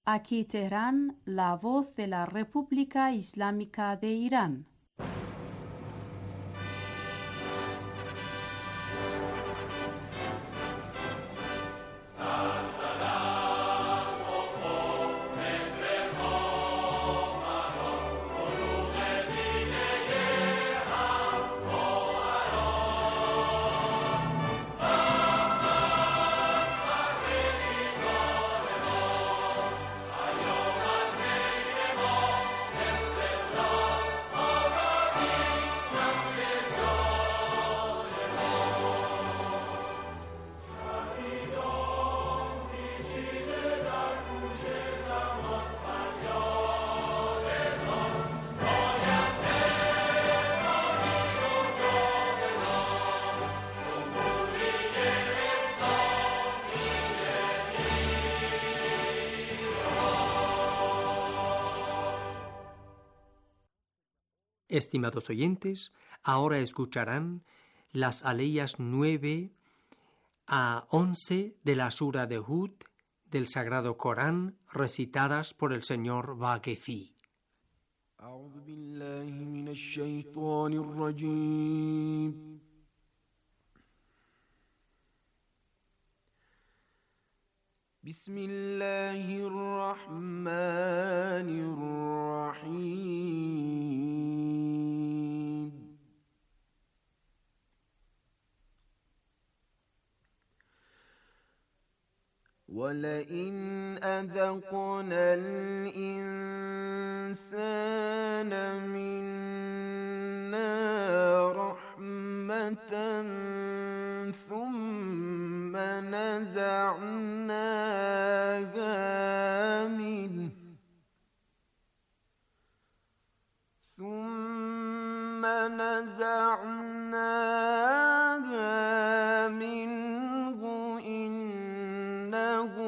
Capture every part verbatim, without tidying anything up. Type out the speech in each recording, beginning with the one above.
Aquí Teherán, la voz de la República Islámica de Irán. Estimados oyentes, ahora escucharán las aleyas nueve a once de la Sura de Hud del Sagrado Corán, recitadas por el señor Baghefi. أعوذ بالله من الشيطان الرجيم. بسم الله الرحمن الرحيم. ولئن أذقنا الإنسان منا رحمة ثم نزعناها منه ثم نزعناها منه إنه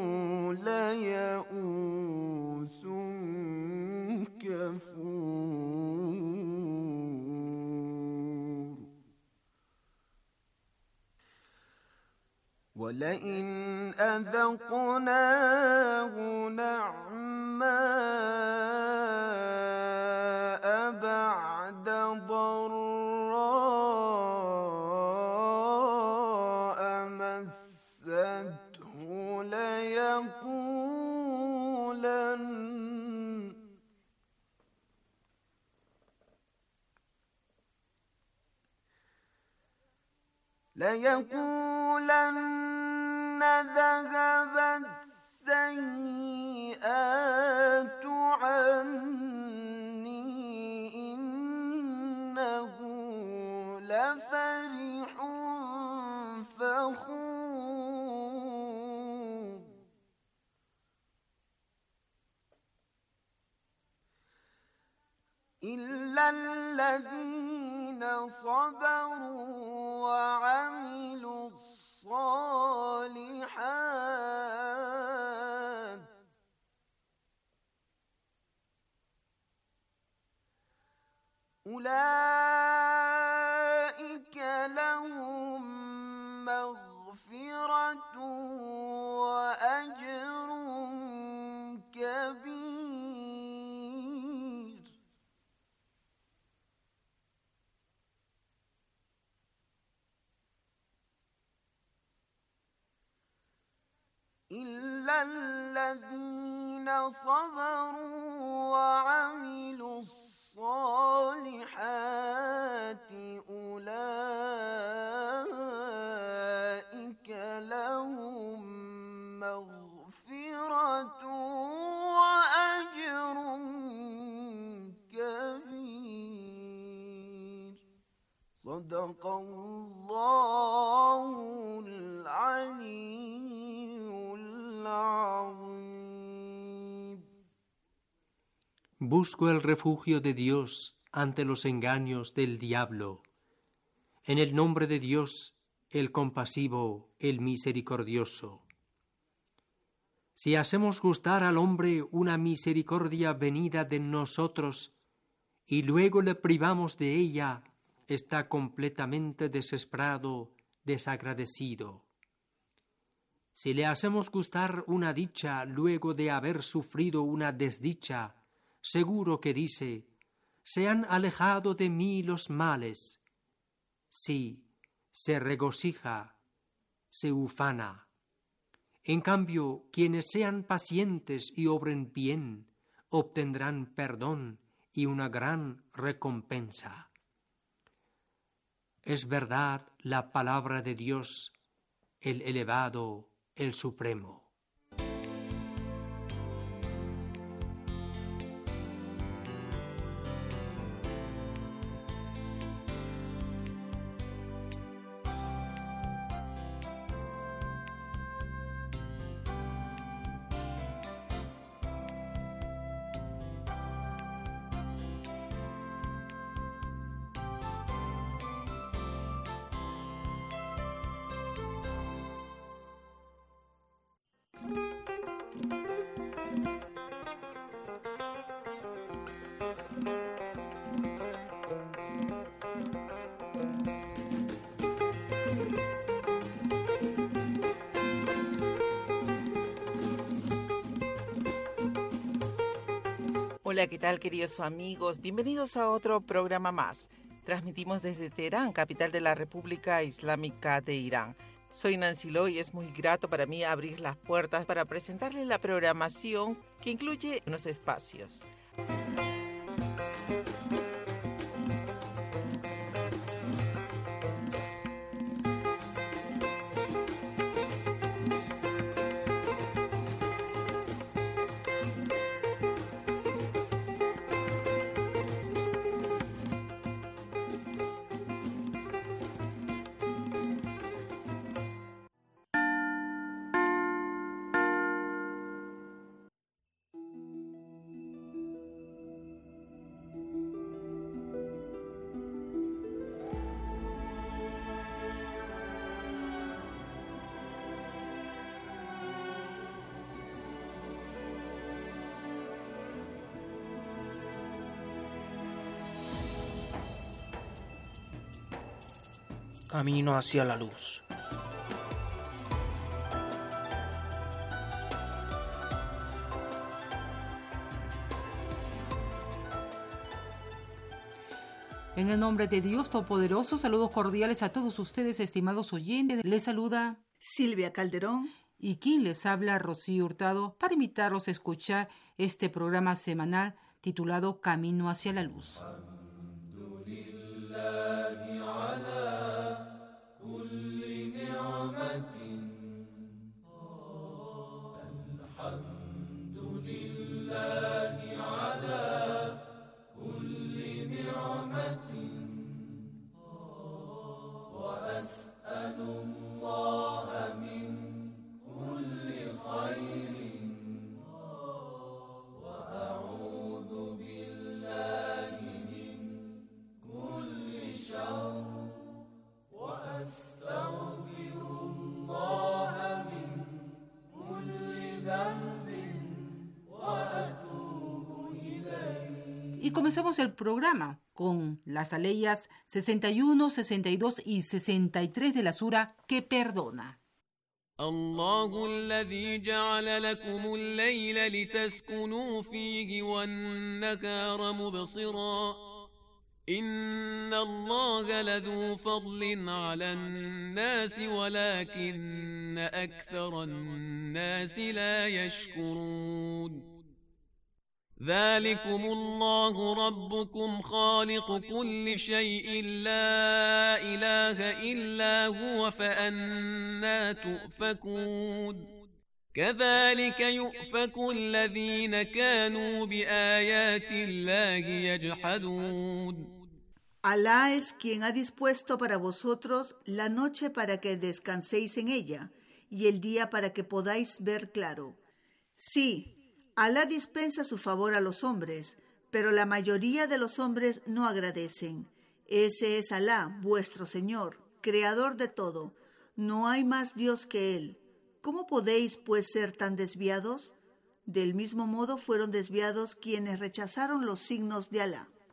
ليئوس كفور. ولئن أذقناه نعماء بعد ضراء مسته ليقولن ليقولن ذهب السيئات عني إنه لفرح فخور. إلا الذين صبروا وعملوا الصالحات أولئك لهم مغفرة وأجر كبير. إلا الذين صبروا وعملوا الصالحات أولئك لهم مغفرة وأجر كبير. صدق الله العلي العظيم. Busco el refugio de Dios ante los engaños del diablo. En el nombre de Dios, el compasivo, el misericordioso. Si hacemos gustar al hombre una misericordia venida de nosotros y luego le privamos de ella, está completamente desesperado, desagradecido. Si le hacemos gustar una dicha luego de haber sufrido una desdicha, seguro que dice: se han alejado de mí los males. Sí, se regocija, se ufana. En cambio, quienes sean pacientes y obren bien, obtendrán perdón y una gran recompensa. Es verdad la palabra de Dios, el elevado, el supremo. Hola, ¿qué tal, queridos amigos? Bienvenidos a otro programa más. Transmitimos desde Teherán, capital de la República Islámica de Irán. Soy Nancy Lo y es muy grato para mí abrir las puertas para presentarles la programación que incluye unos espacios. Camino hacia la luz. En el nombre de Dios Todopoderoso, saludos cordiales a todos ustedes, estimados oyentes. Les saluda Silvia Calderón y quien les habla, Rocío Hurtado, para invitarlos a escuchar este programa semanal titulado Camino hacia la luz. Y comenzamos el programa con las aleyas sesenta y uno, sesenta y dos y sesenta y tres de la sura que perdona. الله الذي جعل لكم الليل لتسكنوا فيه والنهار مبصرا إن الله لذو فضل على الناس ولكن أكثر الناس لا يشكرون ذلكم الله ربكم خالق كل شيء لا إله إلا هو فأنى تؤفكون كذلك يؤفك الذين كانوا بآيات الله يجحدون Alá es quien ha dispuesto para vosotros la noche para que descanséis en ella y el día para que podáis ver claro. Sí, Alá dispensa su favor a los hombres, pero la mayoría de los hombres no agradecen. Ese es Alá, vuestro Señor, creador de todo. No hay más Dios que Él. ¿Cómo podéis, pues, ser tan desviados? Del mismo modo fueron desviados quienes rechazaron los signos de Alá.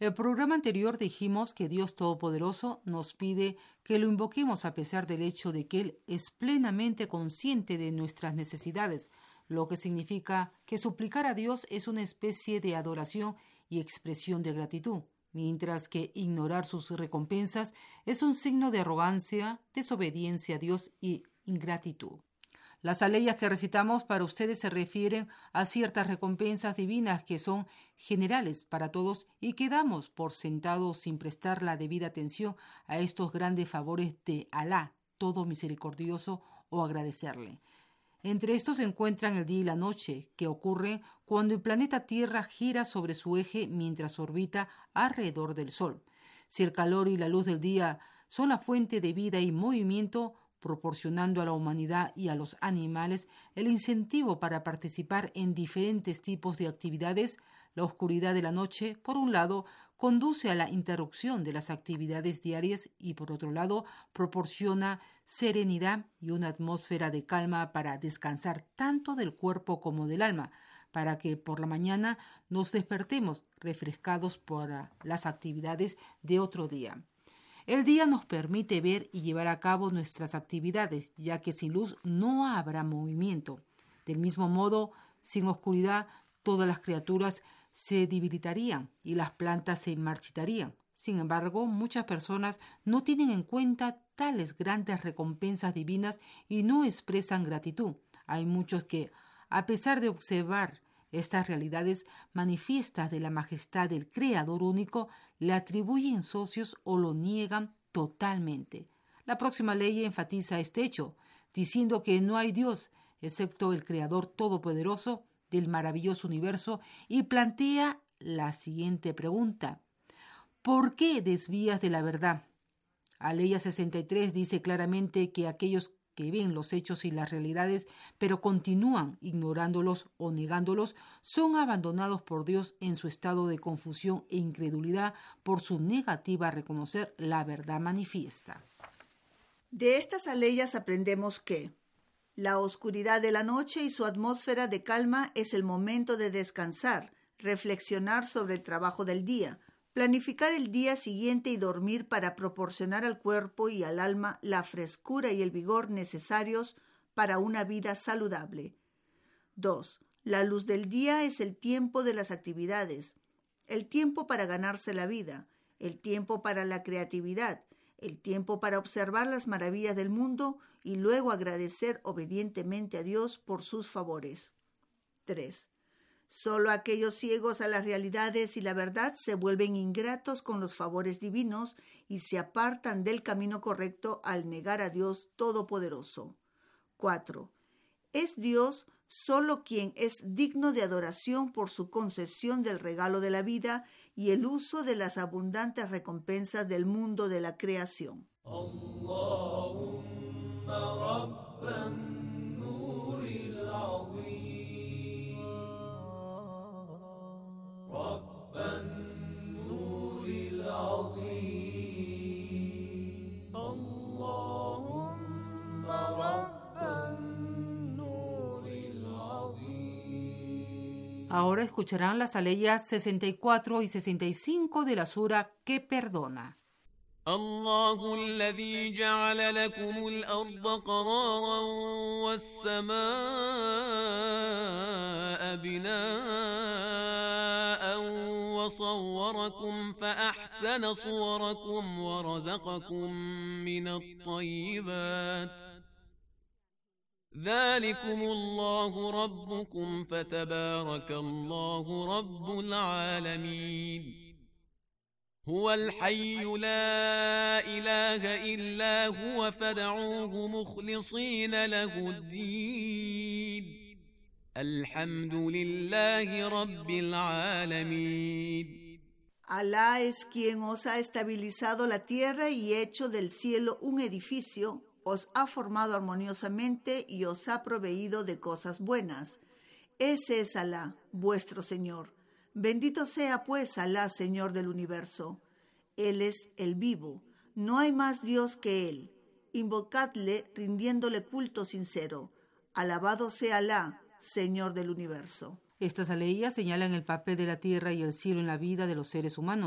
El programa anterior dijimos que Dios Todopoderoso nos pide que lo invoquemos a pesar del hecho de que Él es plenamente consciente de nuestras necesidades, lo que significa que suplicar a Dios es una especie de adoración y expresión de gratitud, mientras que ignorar sus recompensas es un signo de arrogancia, desobediencia a Dios y ingratitud. Las aleyas que recitamos para ustedes se refieren a ciertas recompensas divinas que son generales para todos y que damos por sentado sin prestar la debida atención a estos grandes favores de Alá, todo misericordioso, o agradecerle. Entre estos se encuentran el día y la noche, que ocurren cuando el planeta Tierra gira sobre su eje mientras orbita alrededor del Sol. Si el calor y la luz del día son la fuente de vida y movimiento, proporcionando a la humanidad y a los animales el incentivo para participar en diferentes tipos de actividades, la oscuridad de la noche, por un lado, conduce a la interrupción de las actividades diarias y, por otro lado, proporciona serenidad y una atmósfera de calma para descansar tanto del cuerpo como del alma, para que por la mañana nos despertemos refrescados por las actividades de otro día. El día nos permite ver y llevar a cabo nuestras actividades, ya que sin luz no habrá movimiento. Del mismo modo, sin oscuridad, todas las criaturas se debilitarían y las plantas se marchitarían. Sin embargo, muchas personas no tienen en cuenta tales grandes recompensas divinas y no expresan gratitud. Hay muchos que, a pesar de observar estas realidades manifiestas de la majestad del Creador único, le atribuyen socios o lo niegan totalmente. La próxima ley enfatiza este hecho, diciendo que no hay Dios excepto el Creador Todopoderoso del maravilloso universo, y plantea la siguiente pregunta: ¿por qué desvías de la verdad? Aleya sesenta y tres dice claramente que aquellos que ven los hechos y las realidades, pero continúan ignorándolos o negándolos, son abandonados por Dios en su estado de confusión e incredulidad por su negativa a reconocer la verdad manifiesta. De estas aleyas aprendemos que la oscuridad de la noche y su atmósfera de calma es el momento de descansar, reflexionar sobre el trabajo del día, planificar el día siguiente y dormir para proporcionar al cuerpo y al alma la frescura y el vigor necesarios para una vida saludable. dos. La luz del día es el tiempo de las actividades, el tiempo para ganarse la vida, el tiempo para la creatividad, el tiempo para observar las maravillas del mundo y luego agradecer obedientemente a Dios por sus favores. tres. Solo aquellos ciegos a las realidades y la verdad se vuelven ingratos con los favores divinos y se apartan del camino correcto al negar a Dios Todopoderoso. cuatro. Es Dios solo quien es digno de adoración por su concesión del regalo de la vida y el uso de las abundantes recompensas del mundo de la creación. Allahumma rabban nuril azim. Ahora escucharán las aleyas sesenta y cuatro y sesenta y cinco de la sura que perdona. الله الذي جعل لكم الأرض قرارا والسماء بناء وصوركم فأحسن صوركم ورزقكم من الطيبات ذلكم الله ربكم فتبارك الله رب العالمين هو الحي لا إله إلا هو فادعوه مخلصين له الدين الحمد لله رب العالمين. Alá es quien os ha estabilizado la tierra y hecho del cielo un edificio, os ha formado armoniosamente y os ha proveído de cosas buenas. Ese es Alá, vuestro Señor. Bendito sea pues Alá, Señor del universo. Él es el vivo, no hay más Dios que Él. Invocadle rindiéndole culto sincero. Alabado sea Alá, Señor del universo. Estas aleyas señalan el papel de la tierra y el cielo en la vida de los seres humanos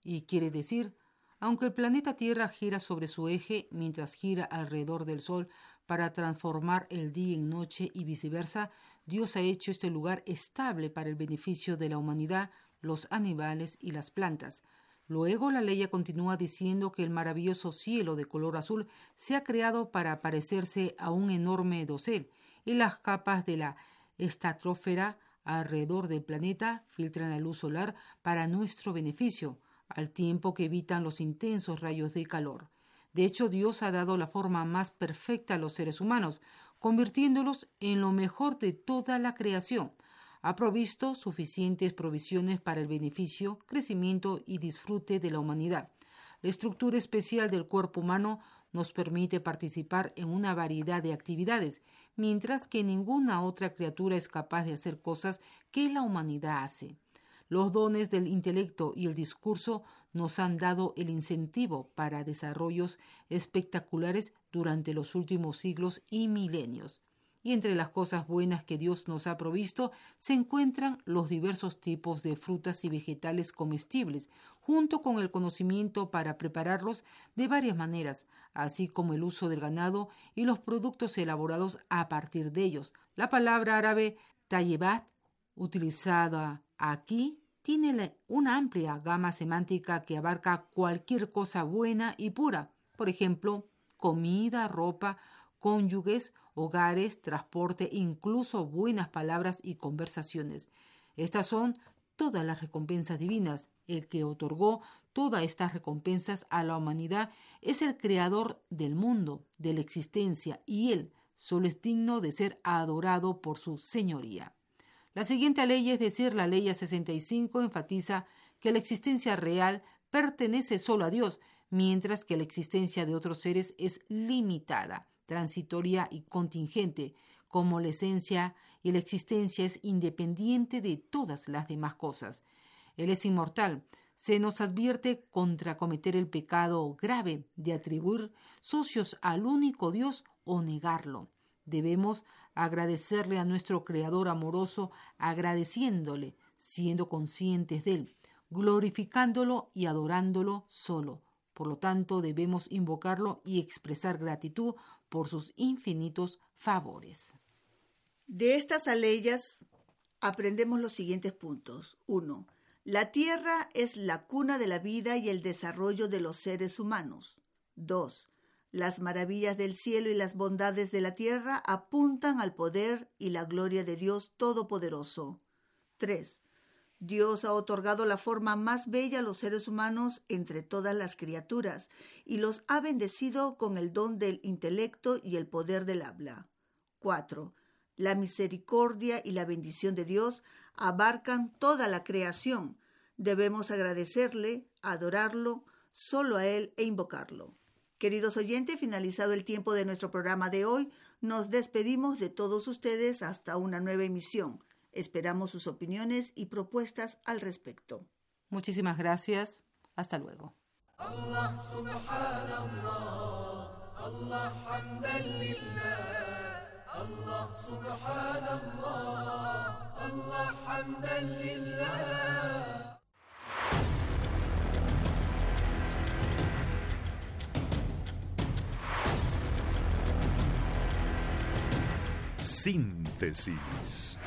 y quiere decir, aunque el planeta Tierra gira sobre su eje mientras gira alrededor del Sol para transformar el día en noche y viceversa, Dios ha hecho este lugar estable para el beneficio de la humanidad, los animales y las plantas. Luego la ley continúa diciendo que el maravilloso cielo de color azul se ha creado para parecerse a un enorme dosel y las capas de la estratosfera alrededor del planeta filtran la luz solar para nuestro beneficio, al tiempo que evitan los intensos rayos de calor. De hecho, Dios ha dado la forma más perfecta a los seres humanos, convirtiéndolos en lo mejor de toda la creación. Ha provisto suficientes provisiones para el beneficio, crecimiento y disfrute de la humanidad. La estructura especial del cuerpo humano nos permite participar en una variedad de actividades, mientras que ninguna otra criatura es capaz de hacer cosas que la humanidad hace. Los dones del intelecto y el discurso nos han dado el incentivo para desarrollos espectaculares durante los últimos siglos y milenios. Y entre las cosas buenas que Dios nos ha provisto se encuentran los diversos tipos de frutas y vegetales comestibles, junto con el conocimiento para prepararlos de varias maneras, así como el uso del ganado y los productos elaborados a partir de ellos. La palabra árabe tayyibat, utilizada aquí, tiene una amplia gama semántica que abarca cualquier cosa buena y pura. Por ejemplo, comida, ropa, cónyuges, hogares, transporte, incluso buenas palabras y conversaciones. Estas son todas las recompensas divinas. El que otorgó todas estas recompensas a la humanidad es el creador del mundo, de la existencia, y Él solo es digno de ser adorado por su señoría. La siguiente ley, es decir, la ley sesenta y cinco, enfatiza que la existencia real pertenece solo a Dios, mientras que la existencia de otros seres es limitada, transitoria y contingente, como la esencia y la existencia es independiente de todas las demás cosas. Él es inmortal. Se nos advierte contra cometer el pecado grave de atribuir socios al único Dios o negarlo. Debemos agradecerle a nuestro Creador amoroso, agradeciéndole, siendo conscientes de Él, glorificándolo y adorándolo solo. Por lo tanto, debemos invocarlo y expresar gratitud por sus infinitos favores. De estas aleyas aprendemos los siguientes puntos. uno. La tierra es la cuna de la vida y el desarrollo de los seres humanos. dos. Las maravillas del cielo y las bondades de la tierra apuntan al poder y la gloria de Dios Todopoderoso. tres. Dios ha otorgado la forma más bella a los seres humanos entre todas las criaturas y los ha bendecido con el don del intelecto y el poder del habla. cuatro. La misericordia y la bendición de Dios abarcan toda la creación. Debemos agradecerle, adorarlo, solo a Él e invocarlo. Queridos oyentes, finalizado el tiempo de nuestro programa de hoy, nos despedimos de todos ustedes hasta una nueva emisión. Esperamos sus opiniones y propuestas al respecto. Muchísimas gracias. Hasta luego. Allah subhanallah, Allah hamdan lillah, Allah subhanallah, Allah hamdan lillah. Síntesis.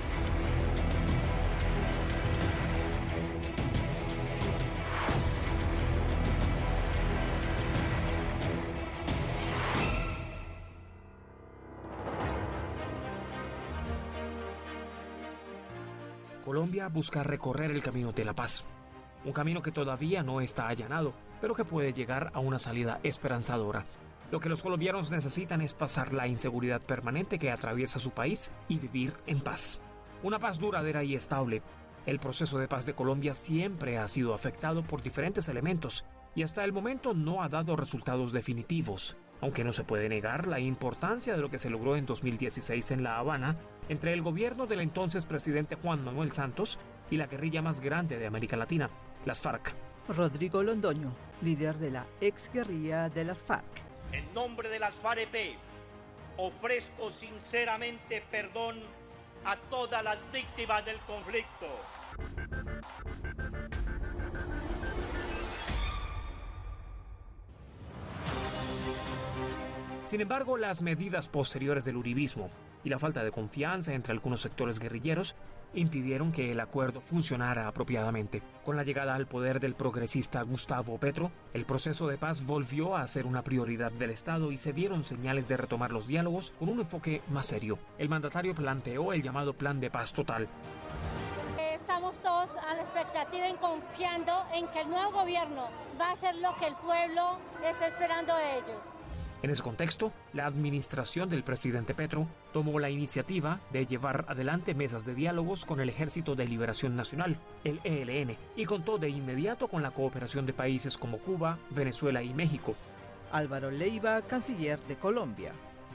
Colombia busca recorrer el camino de la paz, un camino que todavía no está allanado, pero que puede llegar a una salida esperanzadora. Lo que los colombianos necesitan es pasar la inseguridad permanente que atraviesa su país y vivir en paz. Una paz duradera y estable. El proceso de paz de Colombia siempre ha sido afectado por diferentes elementos y hasta el momento no ha dado resultados definitivos, aunque no se puede negar la importancia de lo que se logró en dos mil dieciséis en La Habana entre el gobierno del entonces presidente Juan Manuel Santos y la guerrilla más grande de América Latina, las FARC. Rodrigo Londoño, líder de la exguerrilla de las FARC. En nombre de las FAREP, ofrezco sinceramente perdón a todas las víctimas del conflicto. Sin embargo, las medidas posteriores del uribismo y la falta de confianza entre algunos sectores guerrilleros impidieron que el acuerdo funcionara apropiadamente. Con la llegada al poder del progresista Gustavo Petro, el proceso de paz volvió a ser una prioridad del Estado y se vieron señales de retomar los diálogos con un enfoque más serio. El mandatario planteó el llamado Plan de Paz Total. Estamos todos a la expectativa y confiando en que el nuevo gobierno va a hacer lo que el pueblo está esperando de ellos. En ese contexto, la administración del presidente Petro tomó la iniciativa de llevar adelante mesas de diálogos con el Ejército de Liberación Nacional, el E L N, y contó de inmediato con la cooperación de países como Cuba, Venezuela y México. Álvaro Leiva, canciller de Colombia.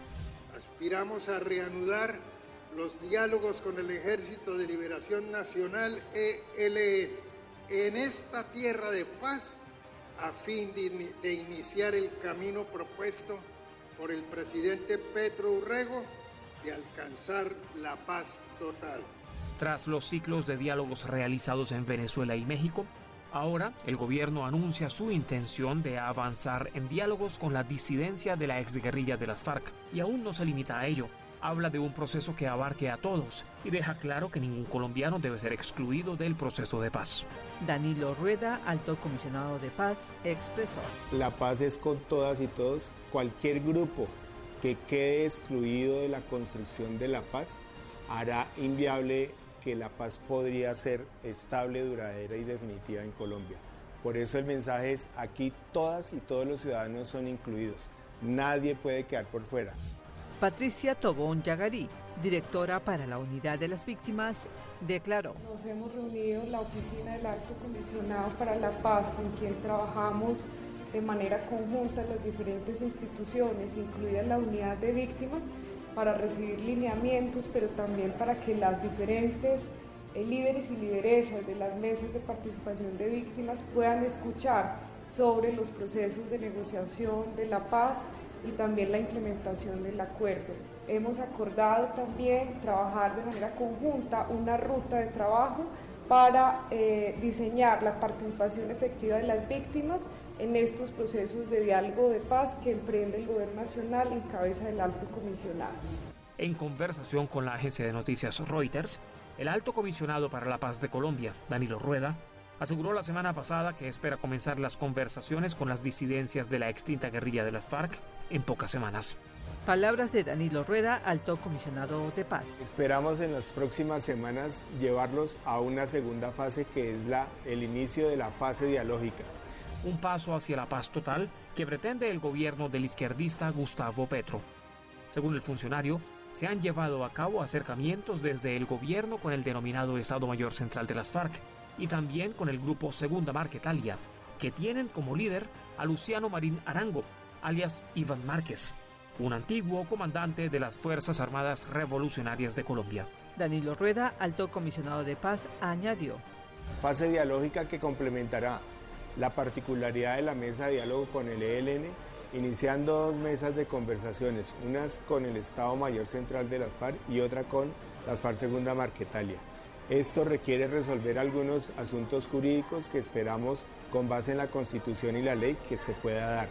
Aspiramos a reanudar los diálogos con el Ejército de Liberación Nacional, E L N, en esta tierra de paz, a fin de, de iniciar el camino propuesto por el presidente Petro Urrego de alcanzar la paz total. Tras los ciclos de diálogos realizados en Venezuela y México, ahora el gobierno anuncia su intención de avanzar en diálogos con la disidencia de la exguerrilla de las FARC, y aún no se limita a ello. Habla de un proceso que abarque a todos y deja claro que ningún colombiano debe ser excluido del proceso de paz. Danilo Rueda, alto comisionado de paz, expresó: la paz es con todas y todos. Cualquier grupo que quede excluido de la construcción de la paz hará inviable que la paz podría ser estable, duradera y definitiva en Colombia. Por eso el mensaje es: aquí todas y todos los ciudadanos son incluidos. Nadie puede quedar por fuera. Patricia Tobón Yagarí, directora para la Unidad de las Víctimas, declaró: nos hemos reunido en la oficina del Alto Comisionado para la Paz, con quien trabajamos de manera conjunta en las diferentes instituciones, incluida la Unidad de Víctimas, para recibir lineamientos, pero también para que las diferentes eh, líderes y lideresas de las mesas de participación de víctimas puedan escuchar sobre los procesos de negociación de la paz y también la implementación del acuerdo. Hemos acordado también trabajar de manera conjunta una ruta de trabajo para eh, diseñar la participación efectiva de las víctimas en estos procesos de diálogo de paz que emprende el Gobierno Nacional en cabeza del Alto Comisionado. En conversación con la agencia de noticias Reuters, el Alto Comisionado para la Paz de Colombia, Danilo Rueda, aseguró la semana pasada que espera comenzar las conversaciones con las disidencias de la extinta guerrilla de las FARC en pocas semanas. Palabras de Danilo Rueda, alto comisionado de paz. Esperamos en las próximas semanas llevarlos a una segunda fase, que es la, el inicio de la fase dialógica. Un paso hacia la paz total que pretende el gobierno del izquierdista Gustavo Petro. Según el funcionario, se han llevado a cabo acercamientos desde el gobierno con el denominado Estado Mayor Central de las FARC y también con el grupo Segunda Marquetalia, que tienen como líder a Luciano Marín Arango, alias Iván Márquez, un antiguo comandante de las Fuerzas Armadas Revolucionarias de Colombia. Danilo Rueda, alto comisionado de paz, añadió: fase dialógica que complementará la particularidad de la mesa de diálogo con el E L N, iniciando dos mesas de conversaciones, unas con el Estado Mayor Central de las FARC y otra con las FARC Segunda Marquetalia. Esto requiere resolver algunos asuntos jurídicos que esperamos, con base en la Constitución y la ley, que se pueda dar.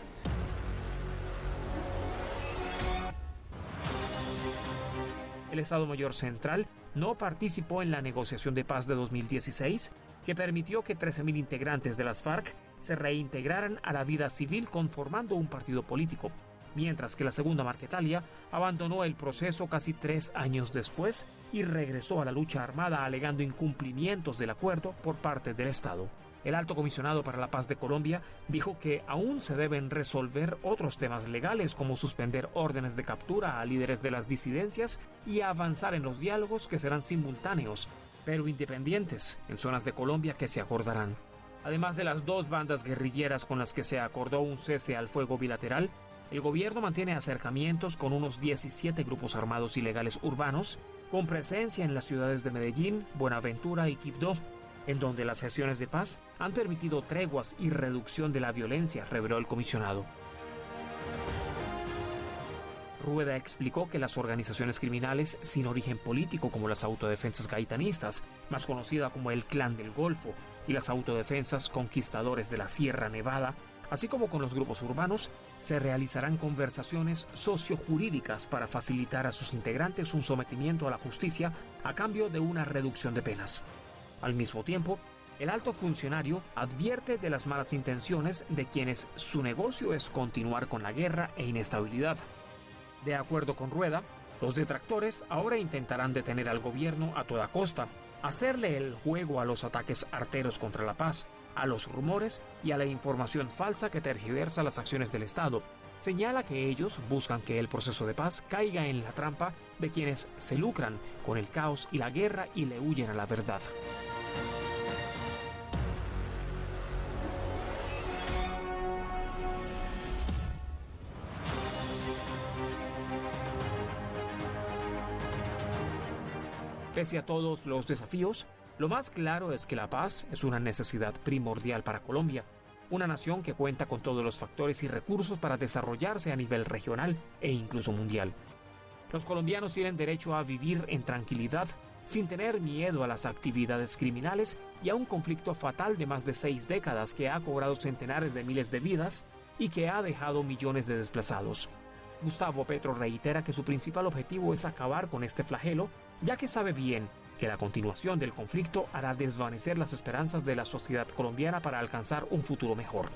El Estado Mayor Central no participó en la negociación de paz de dos mil dieciséis, que permitió que trece mil integrantes de las FARC se reintegraran a la vida civil conformando un partido político, mientras que la Segunda Marquetalia abandonó el proceso casi tres años después y regresó a la lucha armada alegando incumplimientos del acuerdo por parte del Estado. El Alto Comisionado para la Paz de Colombia dijo que aún se deben resolver otros temas legales, como suspender órdenes de captura a líderes de las disidencias y avanzar en los diálogos, que serán simultáneos, pero independientes, en zonas de Colombia que se acordarán. Además de las dos bandas guerrilleras con las que se acordó un cese al fuego bilateral, el gobierno mantiene acercamientos con unos diecisiete grupos armados ilegales urbanos, con presencia en las ciudades de Medellín, Buenaventura y Quibdó, en donde las sesiones de paz han permitido treguas y reducción de la violencia, reveló el comisionado. Rueda explicó que las organizaciones criminales sin origen político, como las autodefensas gaitanistas, más conocida como el Clan del Golfo, y las autodefensas conquistadores de la Sierra Nevada, Así como con los grupos urbanos, se realizarán conversaciones sociojurídicas para facilitar a sus integrantes un sometimiento a la justicia a cambio de una reducción de penas. Al mismo tiempo, el alto funcionario advierte de las malas intenciones de quienes su negocio es continuar con la guerra e inestabilidad. De acuerdo con Rueda, los detractores ahora intentarán detener al gobierno a toda costa, hacerle el juego a los ataques arteros contra la paz, a los rumores y a la información falsa que tergiversa las acciones del Estado. Señala que ellos buscan que el proceso de paz caiga en la trampa de quienes se lucran con el caos y la guerra y le huyen a la verdad. Pese a todos los desafíos, lo más claro es que la paz es una necesidad primordial para Colombia, una nación que cuenta con todos los factores y recursos para desarrollarse a nivel regional e incluso mundial. Los colombianos tienen derecho a vivir en tranquilidad, sin tener miedo a las actividades criminales y a un conflicto fatal de más de seis décadas que ha cobrado centenares de miles de vidas y que ha dejado millones de desplazados. Gustavo Petro reitera que su principal objetivo es acabar con este flagelo, ya que sabe bien que la continuación del conflicto hará desvanecer las esperanzas de la sociedad colombiana para alcanzar un futuro mejor.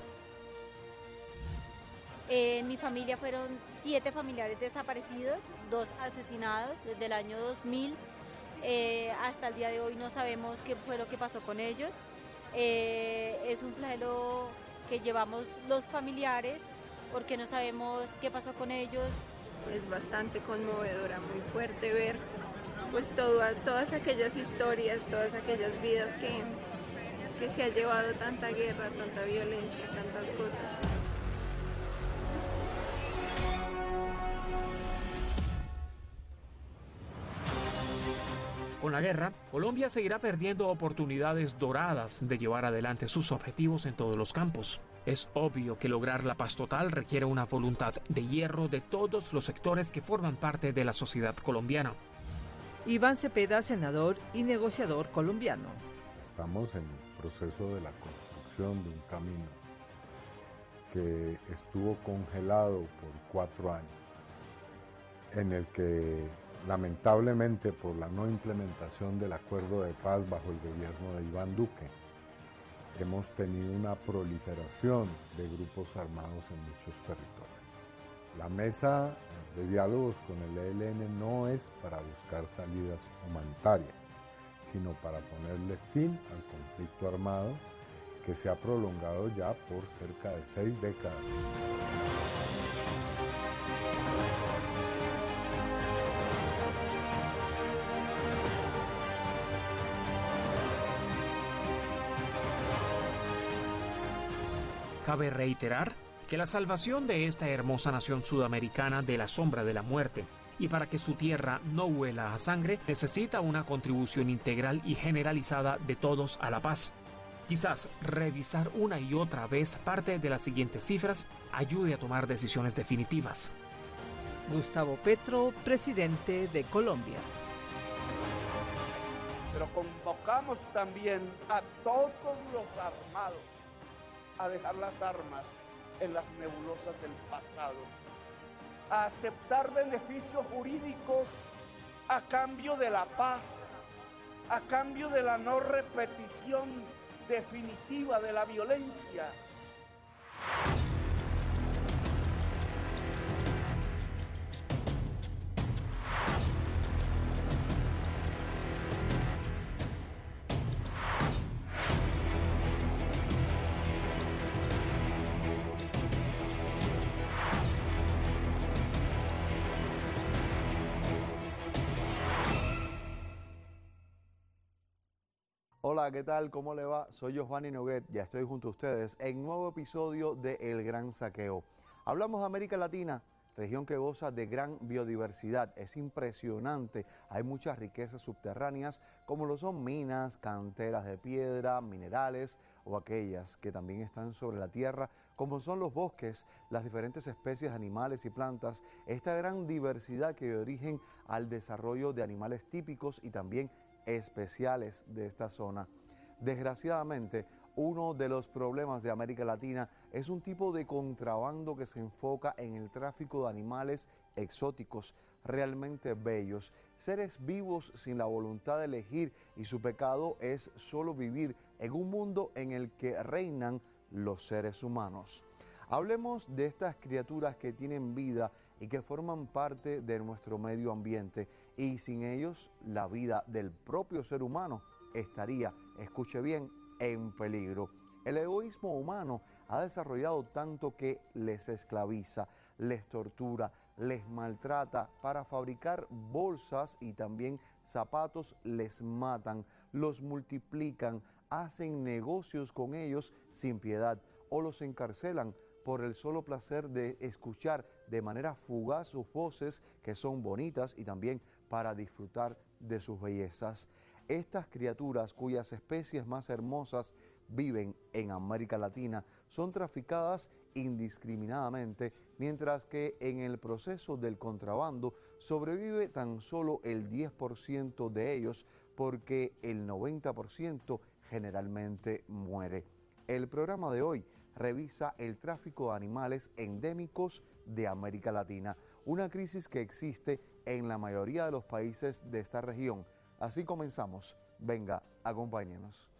En mi familia fueron siete familiares desaparecidos, dos asesinados desde el año dos mil. Eh, hasta el día de hoy no sabemos qué fue lo que pasó con ellos. Eh, es un flagelo que llevamos los familiares porque no sabemos qué pasó con ellos. Es bastante conmovedora, muy fuerte ver pues todo, todas aquellas historias, todas aquellas vidas que, que se ha llevado tanta guerra, tanta violencia, tantas cosas. Con la guerra, Colombia seguirá perdiendo oportunidades doradas de llevar adelante sus objetivos en todos los campos. Es obvio que lograr la paz total requiere una voluntad de hierro de todos los sectores que forman parte de la sociedad colombiana. Iván Cepeda, senador y negociador colombiano. Estamos en el proceso de la construcción de un camino que estuvo congelado por cuatro años, en el que lamentablemente por la no implementación del acuerdo de paz bajo el gobierno de Iván Duque, hemos tenido una proliferación de grupos armados en muchos territorios. La mesa de diálogos con el E L N no es para buscar salidas humanitarias, sino para ponerle fin al conflicto armado que se ha prolongado ya por cerca de seis décadas. Cabe reiterar que la salvación de esta hermosa nación sudamericana de la sombra de la muerte y para que su tierra no huela a sangre necesita una contribución integral y generalizada de todos a la paz. Quizás revisar una y otra vez parte de las siguientes cifras ayude a tomar decisiones definitivas. Gustavo Petro, presidente de Colombia. Pero convocamos también a todos los armados a dejar las armas en las nebulosas del pasado, a aceptar beneficios jurídicos a cambio de la paz, a cambio de la no repetición definitiva de la violencia. Hola, ¿qué tal? ¿Cómo le va? Soy Giovanni Noguet, ya estoy junto a ustedes en un nuevo episodio de El Gran Saqueo. Hablamos de América Latina, región que goza de gran biodiversidad, es impresionante, hay muchas riquezas subterráneas como lo son minas, canteras de piedra, minerales o aquellas que también están sobre la tierra como son los bosques, las diferentes especies de animales y plantas, esta gran diversidad que dio origen al desarrollo de animales típicos y también especiales de esta zona. Desgraciadamente, Uno de los problemas de América Latina es un tipo de contrabando que se enfoca en el tráfico de animales exóticos, realmente bellos, seres vivos sin la voluntad de elegir, y su pecado es solo vivir en un mundo en el que reinan los seres humanos. Hablemos de estas criaturas que tienen vida y que forman parte de nuestro medio ambiente, y sin ellos la vida del propio ser humano estaría, escuche bien, en peligro. El egoísmo humano ha desarrollado tanto que les esclaviza, les tortura, les maltrata. Para fabricar bolsas y también zapatos les matan, los multiplican, hacen negocios con ellos sin piedad o los encarcelan por el solo placer de escuchar de manera fugaz sus voces, que son bonitas, y también para disfrutar de sus bellezas. Estas criaturas, cuyas especies más hermosas viven en América Latina, son traficadas indiscriminadamente, mientras que en el proceso del contrabando sobrevive tan solo el diez por ciento de ellos, porque el noventa por ciento generalmente muere. El programa de hoy revisa el tráfico de animales endémicos de América Latina, una crisis que existe en la mayoría de los países de esta región. Así comenzamos. Venga, acompáñenos.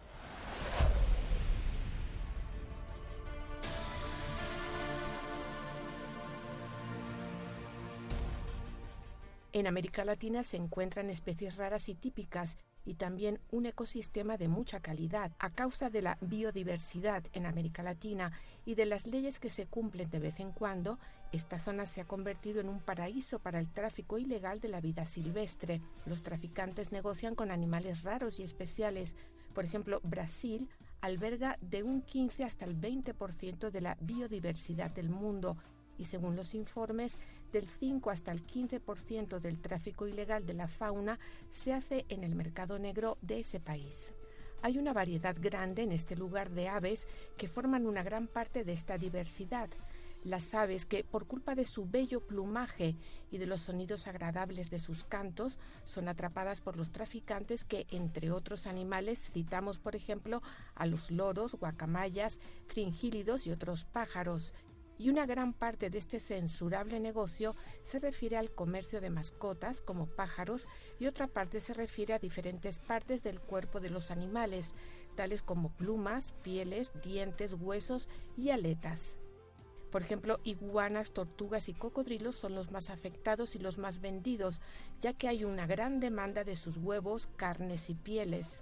En América Latina se encuentran especies raras y típicas, y también un ecosistema de mucha calidad. A causa de la biodiversidad en América Latina y de las leyes que se cumplen de vez en cuando, esta zona se ha convertido en un paraíso para el tráfico ilegal de la vida silvestre. Los traficantes negocian con animales raros y especiales. Por ejemplo, Brasil alberga de un quince hasta el veinte por ciento de la biodiversidad del mundo, y según los informes, del cinco hasta el quince por ciento del tráfico ilegal de la fauna se hace en el mercado negro de ese país. Hay una variedad grande en este lugar de aves que forman una gran parte de esta diversidad. Las aves que, por culpa de su bello plumaje y de los sonidos agradables de sus cantos, son atrapadas por los traficantes que, entre otros animales, citamos por ejemplo a los loros, guacamayas, fringílidos y otros pájaros. Y una gran parte de este censurable negocio se refiere al comercio de mascotas como pájaros, y otra parte se refiere a diferentes partes del cuerpo de los animales, tales como plumas, pieles, dientes, huesos y aletas. Por ejemplo, iguanas, tortugas y cocodrilos son los más afectados y los más vendidos, ya que hay una gran demanda de sus huevos, carnes y pieles.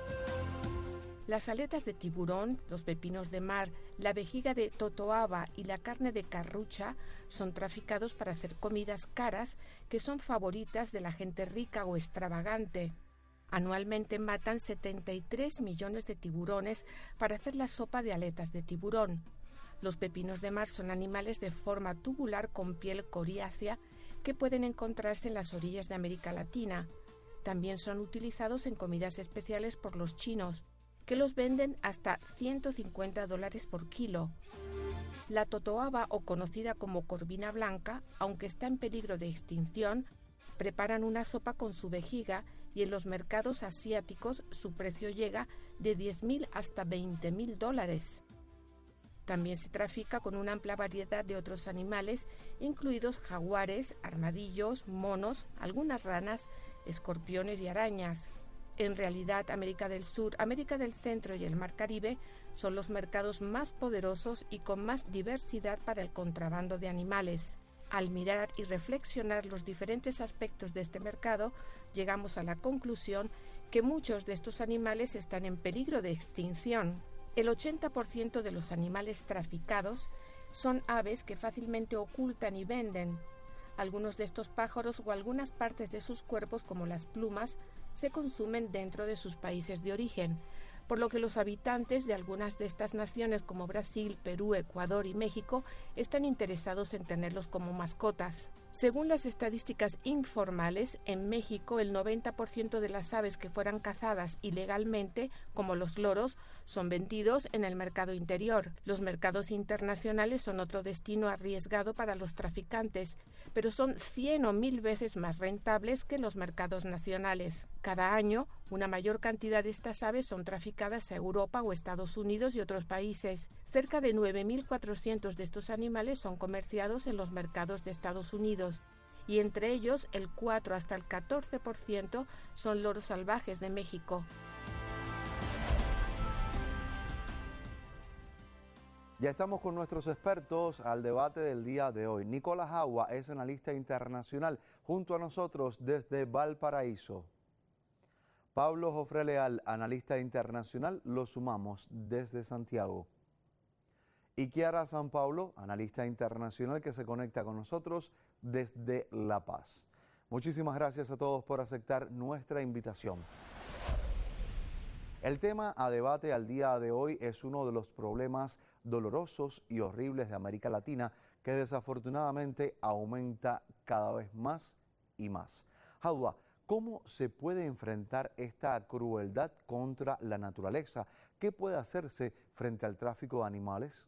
Las aletas de tiburón, los pepinos de mar, la vejiga de totoaba y la carne de carrucha son traficados para hacer comidas caras que son favoritas de la gente rica o extravagante. Anualmente matan setenta y tres millones de tiburones para hacer la sopa de aletas de tiburón. Los pepinos de mar son animales de forma tubular con piel coriácea que pueden encontrarse en las orillas de América Latina. También son utilizados en comidas especiales por los chinos, que los venden hasta ciento cincuenta dólares por kilo. La totoaba, o conocida como corvina blanca, aunque está en peligro de extinción, preparan una sopa con su vejiga, y en los mercados asiáticos su precio llega de diez mil hasta veinte mil dólares. También se trafica con una amplia variedad de otros animales, incluidos jaguares, armadillos, monos, algunas ranas, escorpiones y arañas. En realidad, América del Sur, América del Centro y el Mar Caribe son los mercados más poderosos y con más diversidad para el contrabando de animales. Al mirar y reflexionar los diferentes aspectos de este mercado, llegamos a la conclusión que muchos de estos animales están en peligro de extinción. El ochenta por ciento de los animales traficados son aves que fácilmente ocultan y venden. Algunos de estos pájaros o algunas partes de sus cuerpos, como las plumas, se consumen dentro de sus países de origen, por lo que los habitantes de algunas de estas naciones como Brasil, Perú, Ecuador y México están interesados en tenerlos como mascotas. Según las estadísticas informales, en México el noventa por ciento de las aves que fueran cazadas ilegalmente, como los loros, son vendidos en el mercado interior. Los mercados internacionales son otro destino arriesgado para los traficantes, pero son cien o mil veces más rentables que los mercados nacionales. Cada año, Una mayor cantidad de estas aves son traficadas a Europa o Estados Unidos y otros países. Cerca de nueve mil cuatrocientos de estos animales son comerciados en los mercados de Estados Unidos, y entre ellos el cuatro hasta el catorce por ciento son loros salvajes de México. Ya estamos con nuestros expertos al debate del día de hoy. Nicolás Agua es analista internacional junto a nosotros desde Valparaíso. Pablo Jofre Leal, analista internacional, lo sumamos desde Santiago. Y Kiara San Paulo, analista internacional que se conecta con nosotros desde La Paz. Muchísimas gracias a todos por aceptar nuestra invitación. El tema a debate al día de hoy es uno de los problemas dolorosos y horribles de América Latina que desafortunadamente aumenta cada vez más y más. Agua, ¿cómo se puede enfrentar esta crueldad contra la naturaleza? ¿Qué puede hacerse frente al tráfico de animales?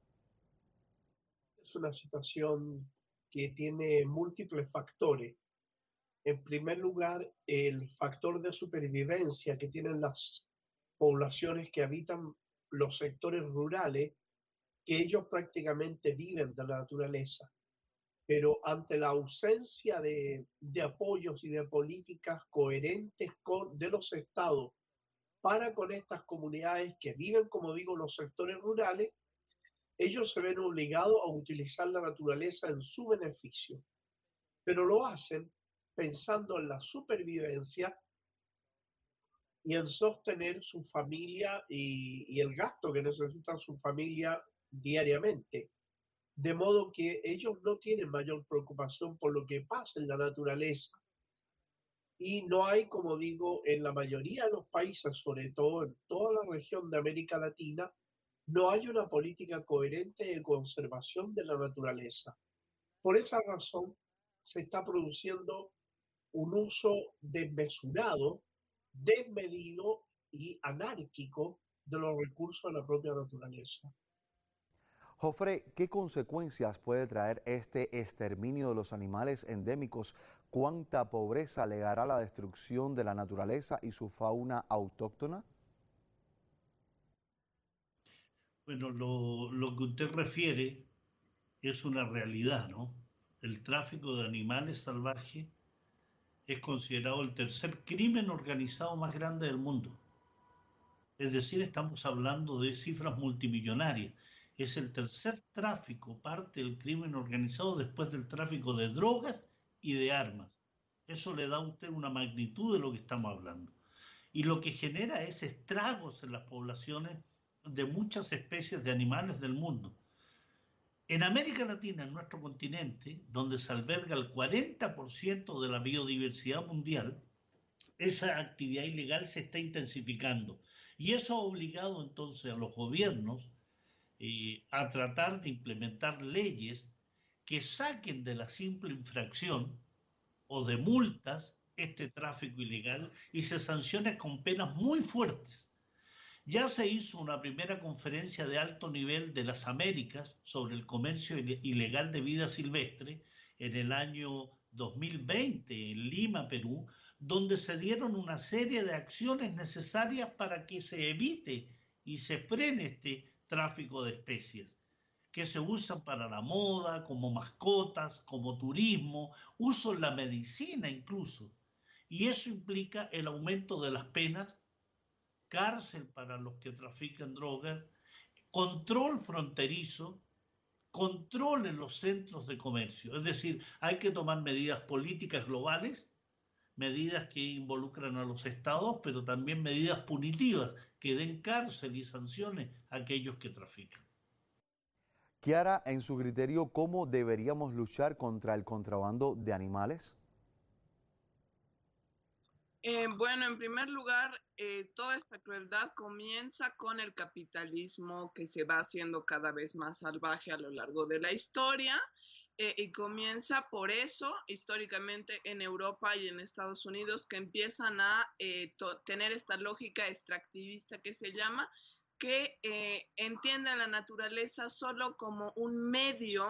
Es una situación que tiene múltiples factores. En primer lugar, el factor de supervivencia que tienen las poblaciones que habitan los sectores rurales, que ellos prácticamente viven de la naturaleza. Pero ante la ausencia de, de apoyos y de políticas coherentes con, de los estados para con estas comunidades que viven, como digo, los sectores rurales, ellos se ven obligados a utilizar la naturaleza en su beneficio. Pero lo hacen pensando en la supervivencia y en sostener su familia y, y el gasto que necesita su familia diariamente. De modo que ellos no tienen mayor preocupación por lo que pasa en la naturaleza. Y no hay, como digo, en la mayoría de los países, sobre todo en toda la región de América Latina, no hay una política coherente de conservación de la naturaleza. Por esa razón, se está produciendo un uso desmesurado, desmedido y anárquico de los recursos de la propia naturaleza. Jofre, ¿qué consecuencias puede traer este exterminio de los animales endémicos? ¿Cuánta pobreza legará la destrucción de la naturaleza y su fauna autóctona? Bueno, lo, lo que usted refiere es una realidad, ¿no? El tráfico de animales salvajes es considerado el tercer crimen organizado más grande del mundo. Es decir, estamos hablando de cifras multimillonarias. Es el tercer tráfico, parte del crimen organizado después del tráfico de drogas y de armas. Eso le da a usted una magnitud de lo que estamos hablando. Y lo que genera es estragos en las poblaciones de muchas especies de animales del mundo. En América Latina, en nuestro continente, donde se alberga el cuarenta por ciento de la biodiversidad mundial, esa actividad ilegal se está intensificando. Y eso ha obligado entonces a los gobiernos eh, a tratar de implementar leyes que saquen de la simple infracción o de multas este tráfico ilegal y se sancione con penas muy fuertes. Ya se hizo una primera conferencia de alto nivel de las Américas sobre el comercio ilegal de vida silvestre en el año dos mil veinte en Lima, Perú, donde se dieron una serie de acciones necesarias para que se evite y se frene este tráfico de especies que se usan para la moda, como mascotas, como turismo, uso en la medicina incluso. Y eso implica el aumento de las penas, cárcel para los que trafican drogas, control fronterizo, control en los centros de comercio. Es decir, hay que tomar medidas políticas globales, medidas que involucran a los estados, pero también medidas punitivas que den cárcel y sanciones a aquellos que trafican. Kiara, en su criterio, ¿cómo deberíamos luchar contra el contrabando de animales? Eh, bueno, en primer lugar, eh, toda esta crueldad comienza con el capitalismo que se va haciendo cada vez más salvaje a lo largo de la historia eh, y comienza por eso, históricamente en Europa y en Estados Unidos, que empiezan a eh, tener esta lógica extractivista que se llama, que eh, entiende a la naturaleza solo como un medio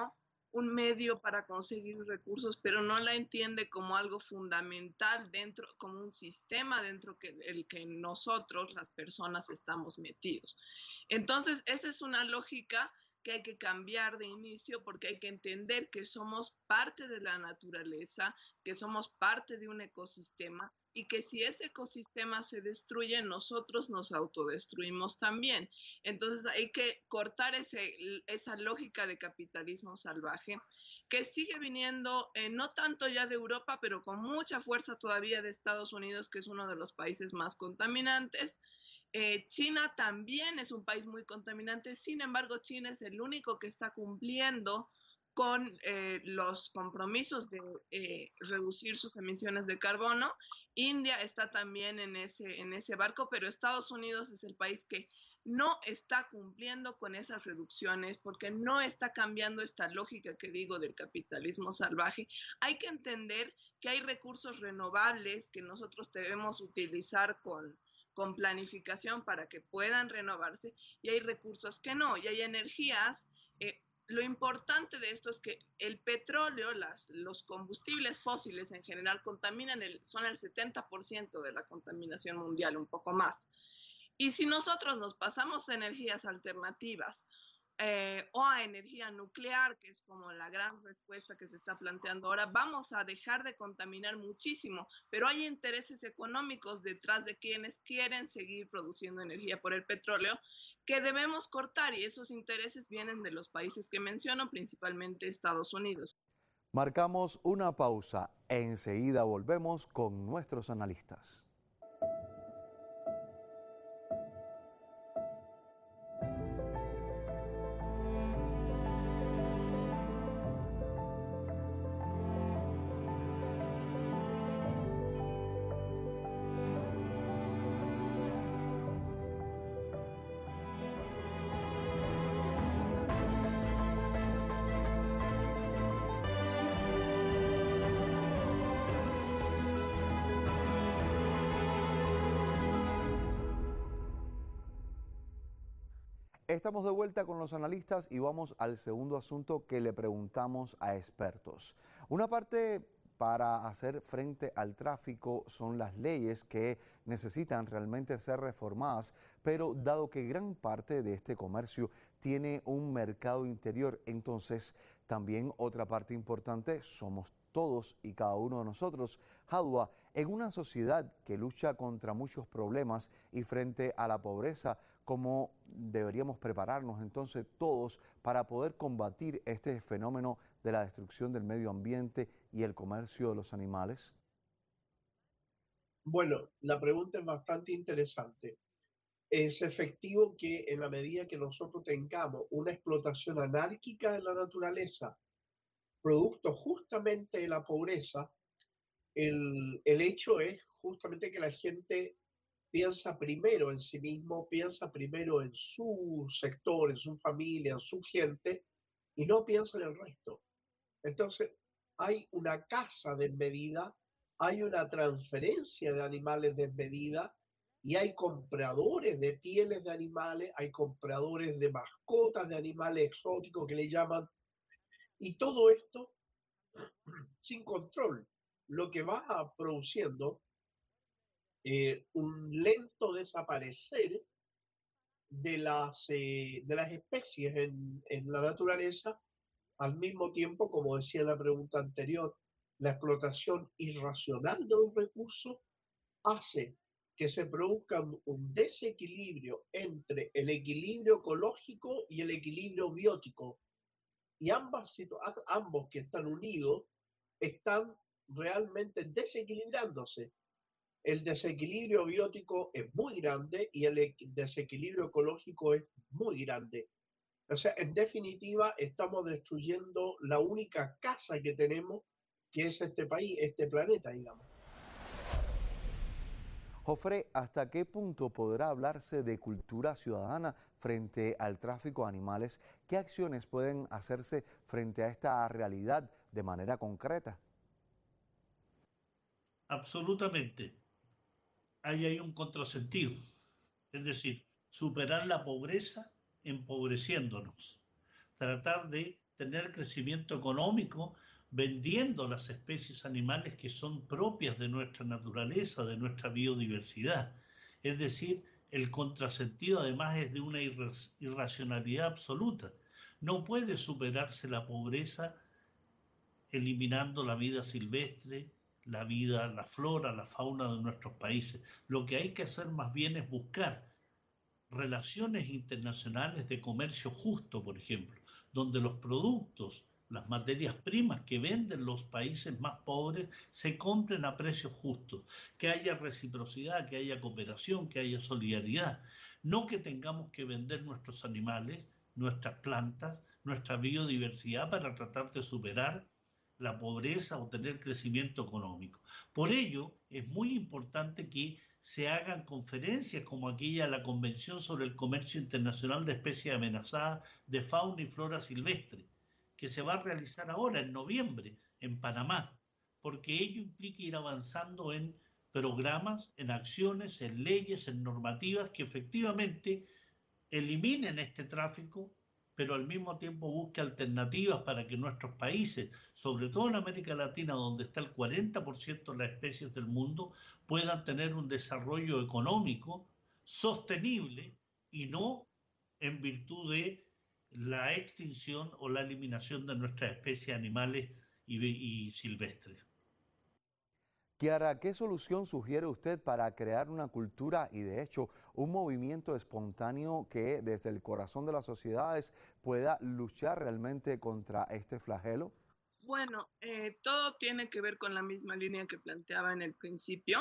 un medio para conseguir recursos, pero no la entiende como algo fundamental dentro, como un sistema dentro que el que nosotros, las personas, estamos metidos. Entonces, esa es una lógica que hay que cambiar de inicio, porque hay que entender que somos parte de la naturaleza, que somos parte de un ecosistema, y que si ese ecosistema se destruye, nosotros nos autodestruimos también. Entonces hay que cortar ese, esa lógica de capitalismo salvaje, que sigue viniendo, eh, no tanto ya de Europa, pero con mucha fuerza todavía de Estados Unidos, que es uno de los países más contaminantes. Eh, China también es un país muy contaminante, sin embargo, China es el único que está cumpliendo con eh, los compromisos de eh, reducir sus emisiones de carbono. India está también en ese, en ese barco, pero Estados Unidos es el país que no está cumpliendo con esas reducciones porque no está cambiando esta lógica que digo del capitalismo salvaje. Hay que entender que hay recursos renovables que nosotros debemos utilizar con, con planificación para que puedan renovarse, y hay recursos que no, y hay energías. Eh, Lo importante de esto es que el petróleo, las, los combustibles fósiles en general contaminan, el, son el setenta por ciento de la contaminación mundial, un poco más. Y si nosotros nos pasamos a energías alternativas eh, o a energía nuclear, que es como la gran respuesta que se está planteando ahora, vamos a dejar de contaminar muchísimo, pero hay intereses económicos detrás de quienes quieren seguir produciendo energía por el petróleo que debemos cortar, y esos intereses vienen de los países que menciono, principalmente Estados Unidos. Marcamos una pausa. Enseguida volvemos con nuestros analistas. Estamos de vuelta con los analistas y vamos al segundo asunto que le preguntamos a expertos. Una parte para hacer frente al tráfico son las leyes que necesitan realmente ser reformadas, pero dado que gran parte de este comercio tiene un mercado interior, entonces también otra parte importante somos todos y cada uno de nosotros. Jadua, en una sociedad que lucha contra muchos problemas y frente a la pobreza, ¿cómo deberíamos prepararnos entonces todos para poder combatir este fenómeno de la destrucción del medio ambiente y el comercio de los animales? Bueno, la pregunta es bastante interesante. Es efectivo que en la medida que nosotros tengamos una explotación anárquica de la naturaleza, producto justamente de la pobreza, el, el hecho es justamente que la gente piensa primero en sí mismo, piensa primero en su sector, en su familia, en su gente, y no piensa en el resto. Entonces, hay una caza desmedida, hay una transferencia de animales desmedida, y hay compradores de pieles de animales, hay compradores de mascotas de animales exóticos que le llaman, y todo esto sin control, lo que va produciendo Eh, un lento desaparecer de las, eh, de las especies en, en la naturaleza, al mismo tiempo, como decía en la pregunta anterior, la explotación irracional de un recurso hace que se produzca un desequilibrio entre el equilibrio ecológico y el equilibrio biótico. Y ambas, ambos que están unidos están realmente desequilibrándose. El desequilibrio biótico es muy grande y el desequilibrio ecológico es muy grande. O sea, en definitiva, estamos destruyendo la única casa que tenemos, que es este país, este planeta, digamos. Jofre, ¿hasta qué punto podrá hablarse de cultura ciudadana frente al tráfico de animales? ¿Qué acciones pueden hacerse frente a esta realidad de manera concreta? Absolutamente. Ahí hay un contrasentido, es decir, superar la pobreza empobreciéndonos, tratar de tener crecimiento económico vendiendo las especies animales que son propias de nuestra naturaleza, de nuestra biodiversidad. Es decir, el contrasentido además es de una irra- irracionalidad absoluta. No puede superarse la pobreza eliminando la vida silvestre, la vida, la flora, la fauna de nuestros países. Lo que hay que hacer más bien es buscar relaciones internacionales de comercio justo, por ejemplo, donde los productos, las materias primas que venden los países más pobres se compren a precios justos, que haya reciprocidad, que haya cooperación, que haya solidaridad. No que tengamos que vender nuestros animales, nuestras plantas, nuestra biodiversidad para tratar de superar la pobreza o tener crecimiento económico. Por ello, es muy importante que se hagan conferencias como aquella de la Convención sobre el Comercio Internacional de Especies Amenazadas de Fauna y Flora Silvestre, que se va a realizar ahora en noviembre en Panamá, porque ello implica ir avanzando en programas, en acciones, en leyes, en normativas que efectivamente eliminen este tráfico, pero al mismo tiempo busque alternativas para que nuestros países, sobre todo en América Latina, donde está el cuarenta por ciento de las especies del mundo, puedan tener un desarrollo económico sostenible y no en virtud de la extinción o la eliminación de nuestras especies animales y, y silvestres. Kiara, ¿qué solución sugiere usted para crear una cultura y de hecho un movimiento espontáneo que desde el corazón de las sociedades pueda luchar realmente contra este flagelo? Bueno, eh, todo tiene que ver con la misma línea que planteaba en el principio.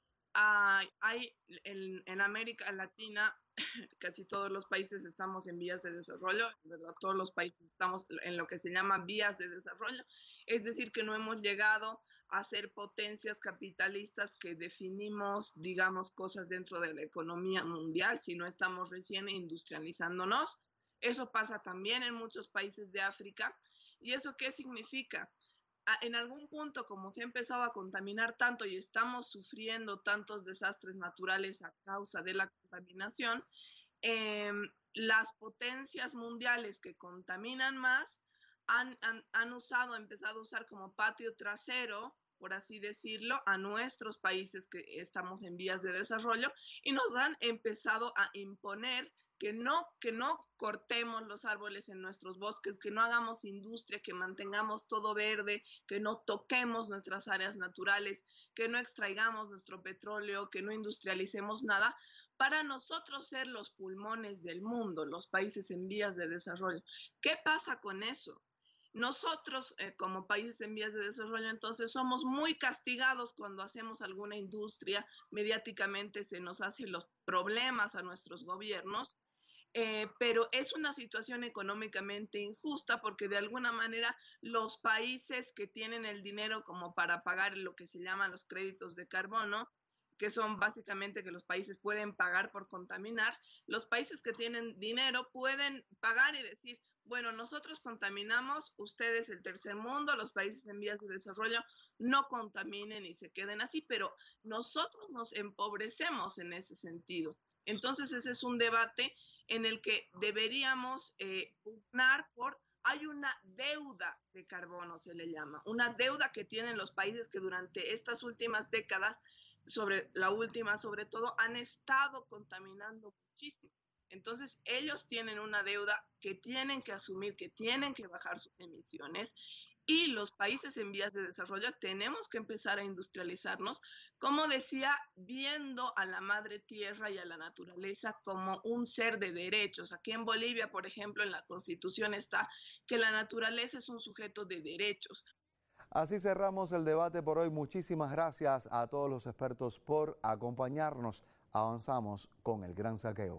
Uh, hay en, en América Latina casi todos los países estamos en vías de desarrollo, ¿verdad? Todos los países estamos en lo que se llama vías de desarrollo, es decir, que no hemos llegado a ser potencias capitalistas que definimos, digamos, cosas dentro de la economía mundial, sino estamos recién industrializándonos. Eso pasa también en muchos países de África. ¿Y eso qué significa? En algún punto, como se ha empezado a contaminar tanto y estamos sufriendo tantos desastres naturales a causa de la contaminación, eh, las potencias mundiales que contaminan más han, han, han usado, han empezado a usar como patio trasero, por así decirlo, a nuestros países que estamos en vías de desarrollo y nos han empezado a imponer que no, que no cortemos los árboles en nuestros bosques, que no hagamos industria, que mantengamos todo verde, que no toquemos nuestras áreas naturales, que no extraigamos nuestro petróleo, que no industrialicemos nada, para nosotros ser los pulmones del mundo, los países en vías de desarrollo. ¿Qué pasa con eso? Nosotros, eh, como países en vías de desarrollo, entonces somos muy castigados cuando hacemos alguna industria, mediáticamente se nos hacen los problemas a nuestros gobiernos, eh, pero es una situación económicamente injusta porque de alguna manera los países que tienen el dinero como para pagar lo que se llaman los créditos de carbono, que son básicamente que los países pueden pagar por contaminar, los países que tienen dinero pueden pagar y decir, bueno, nosotros contaminamos, ustedes el tercer mundo, los países en vías de desarrollo, no contaminen y se queden así, pero nosotros nos empobrecemos en ese sentido. Entonces ese es un debate en el que deberíamos eh, pugnar por, hay una deuda de carbono, se le llama, una deuda que tienen los países que durante estas últimas décadas, sobre la última sobre todo, han estado contaminando muchísimo. Entonces, ellos tienen una deuda que tienen que asumir, que tienen que bajar sus emisiones y los países en vías de desarrollo tenemos que empezar a industrializarnos, como decía, viendo a la madre tierra y a la naturaleza como un ser de derechos. Aquí en Bolivia, por ejemplo, en la Constitución está que la naturaleza es un sujeto de derechos. Así cerramos el debate por hoy. Muchísimas gracias a todos los expertos por acompañarnos. Avanzamos con el Gran Saqueo.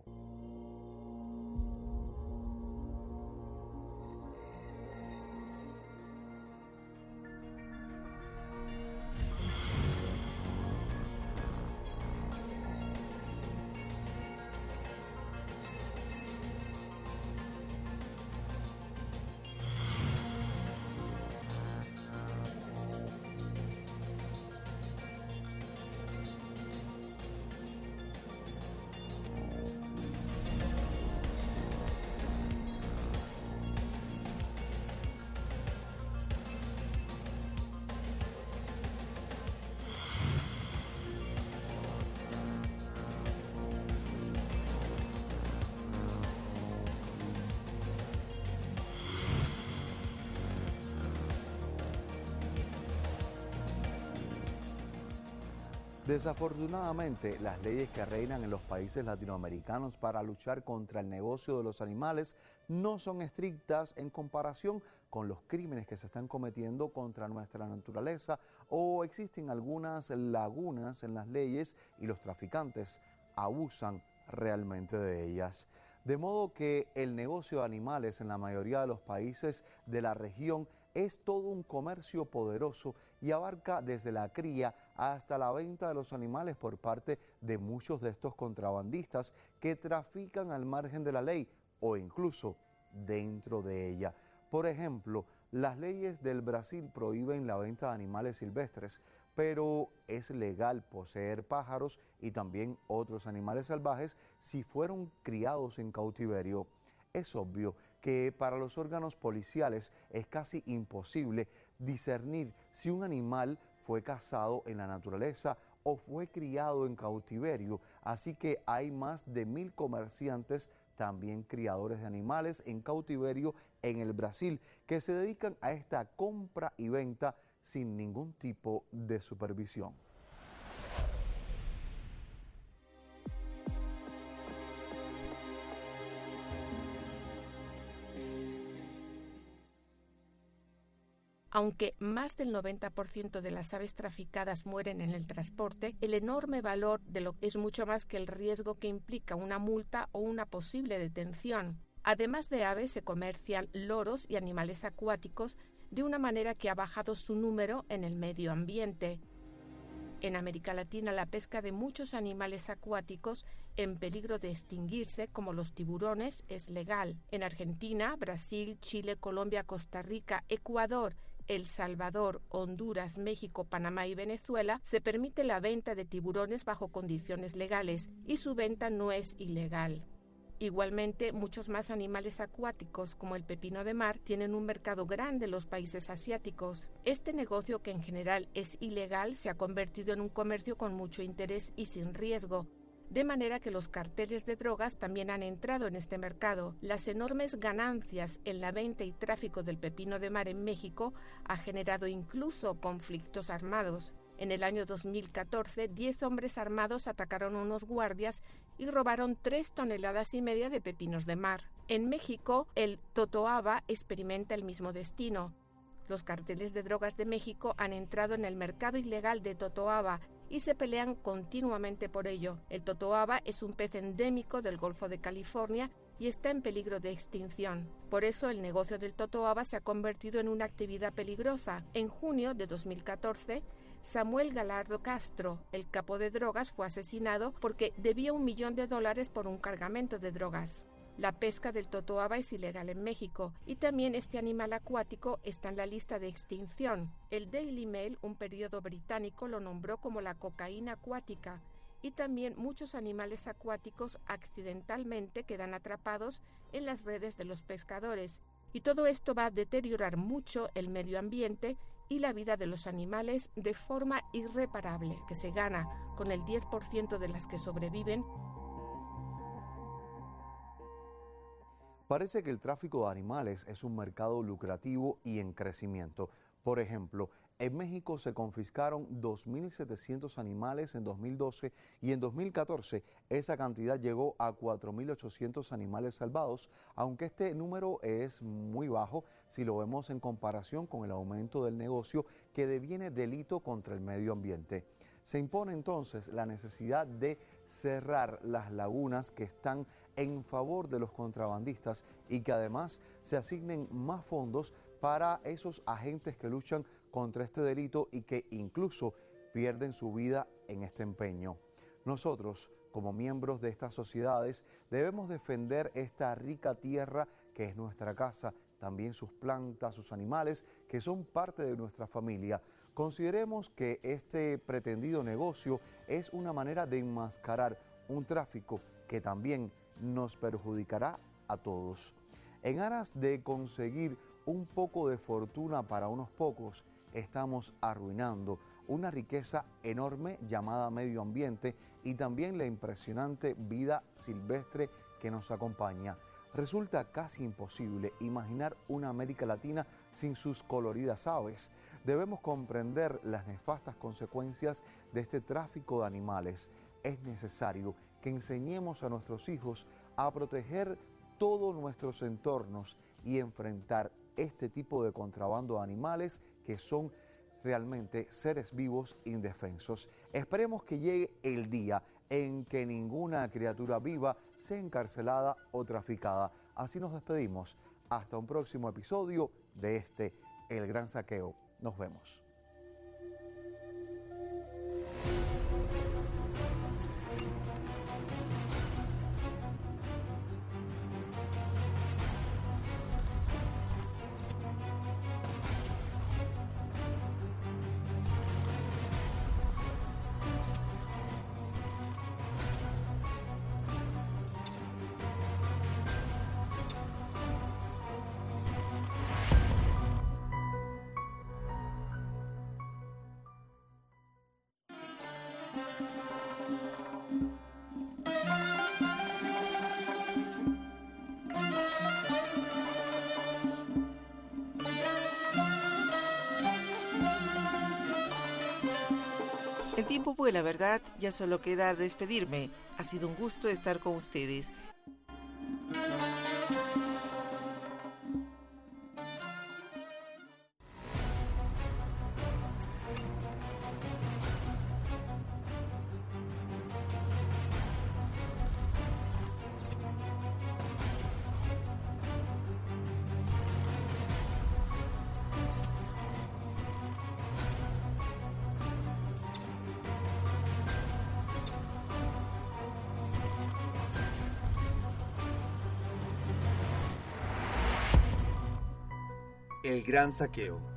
Desafortunadamente, las leyes que reinan en los países latinoamericanos para luchar contra el negocio de los animales no son estrictas en comparación con los crímenes que se están cometiendo contra nuestra naturaleza, o existen algunas lagunas en las leyes y los traficantes abusan realmente de ellas. De modo que el negocio de animales en la mayoría de los países de la región es todo un comercio poderoso y abarca desde la cría hasta la venta de los animales por parte de muchos de estos contrabandistas que trafican al margen de la ley o incluso dentro de ella. Por ejemplo, las leyes del Brasil prohíben la venta de animales silvestres, pero es legal poseer pájaros y también otros animales salvajes si fueron criados en cautiverio. Es obvio que para los órganos policiales es casi imposible discernir si un animal fue cazado en la naturaleza o fue criado en cautiverio, así que hay más de mil comerciantes, también criadores de animales en cautiverio en el Brasil, que se dedican a esta compra y venta sin ningún tipo de supervisión. Aunque más del noventa por ciento de las aves traficadas mueren en el transporte, el enorme valor de lo es mucho más que el riesgo que implica una multa o una posible detención. Además de aves, se comercian loros y animales acuáticos de una manera que ha bajado su número en el medio ambiente. En América Latina, la pesca de muchos animales acuáticos en peligro de extinguirse, como los tiburones, es legal. En Argentina, Brasil, Chile, Colombia, Costa Rica, Ecuador, El Salvador, Honduras, México, Panamá y Venezuela se permite la venta de tiburones bajo condiciones legales y su venta no es ilegal. Igualmente, muchos más animales acuáticos, como el pepino de mar, tienen un mercado grande en los países asiáticos. Este negocio, que en general es ilegal, se ha convertido en un comercio con mucho interés y sin riesgo, de manera que los carteles de drogas también han entrado en este mercado. Las enormes ganancias en la venta y tráfico del pepino de mar en México ha generado incluso conflictos armados. En el año dos mil catorce, diez hombres armados atacaron a unos guardias y robaron tres toneladas y media de pepinos de mar. En México, el totoaba experimenta el mismo destino. Los carteles de drogas de México han entrado en el mercado ilegal de totoaba y se pelean continuamente por ello. El totoaba es un pez endémico del Golfo de California y está en peligro de extinción. Por eso el negocio del totoaba se ha convertido en una actividad peligrosa. En junio de dos mil catorce, Samuel Galardo Castro, el capo de drogas, fue asesinado porque debía un millón de dólares por un cargamento de drogas. La pesca del totoaba es ilegal en México y también este animal acuático está en la lista de extinción. El Daily Mail, un periódico británico, lo nombró como la cocaína acuática, y también muchos animales acuáticos accidentalmente quedan atrapados en las redes de los pescadores. Y todo esto va a deteriorar mucho el medio ambiente y la vida de los animales de forma irreparable, que se gana con el diez por ciento de las que sobreviven. Parece que el tráfico de animales es un mercado lucrativo y en crecimiento. Por ejemplo, en México se confiscaron dos mil setecientos animales en dos mil doce y en dos mil catorce esa cantidad llegó a cuatro mil ochocientos animales salvados, aunque este número es muy bajo si lo vemos en comparación con el aumento del negocio que deviene delito contra el medio ambiente. Se impone entonces la necesidad de cerrar las lagunas que están en favor de los contrabandistas y que además se asignen más fondos para esos agentes que luchan contra este delito y que incluso pierden su vida en este empeño. Nosotros, como miembros de estas sociedades, debemos defender esta rica tierra que es nuestra casa, también sus plantas, sus animales, que son parte de nuestra familia. Consideremos que este pretendido negocio es una manera de enmascarar un tráfico que también nos perjudicará a todos. En aras de conseguir un poco de fortuna para unos pocos, estamos arruinando una riqueza enorme llamada medio ambiente y también la impresionante vida silvestre que nos acompaña. Resulta casi imposible imaginar una América Latina sin sus coloridas aves. debemos comprender las nefastas consecuencias de este tráfico de animales. Es necesario que enseñemos a nuestros hijos a proteger todos nuestros entornos y enfrentar este tipo de contrabando de animales que son realmente seres vivos indefensos. Esperemos que llegue el día en que ninguna criatura viva sea encarcelada o traficada. Así nos despedimos. Hasta un próximo episodio de este, El Gran Saqueo. Nos vemos. El tiempo vuela, ¿verdad? Ya solo queda despedirme. Ha sido un gusto estar con ustedes. El Gran Saqueo.